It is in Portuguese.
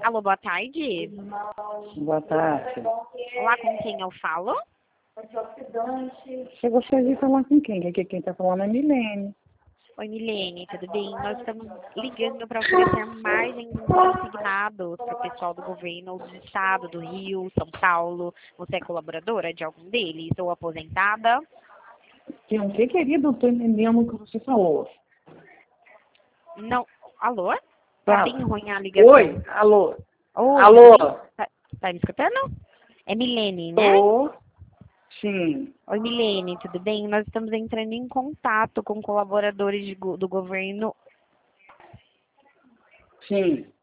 Alô, boa tarde. Boa tarde. Olá, com quem eu falo? Você gostaria de falar com quem? Que quem está falando é Milene. Oi, Milene, tudo bem? Nós estamos ligando para oferecer mais consignados para o pessoal do governo do estado, do Rio, São Paulo. Você é colaboradora de algum deles ou aposentada? Que o que, querido? Eu estou entendendo o que você falou. Não. Alô? Tá Fala. bem ruim a ligação. Oi, alô. Oi, Alô. tá me escutando? É Milene, né? Tô. Sim. Oi, Milene, tudo bem? Nós estamos entrando em contato com colaboradores do governo. Sim.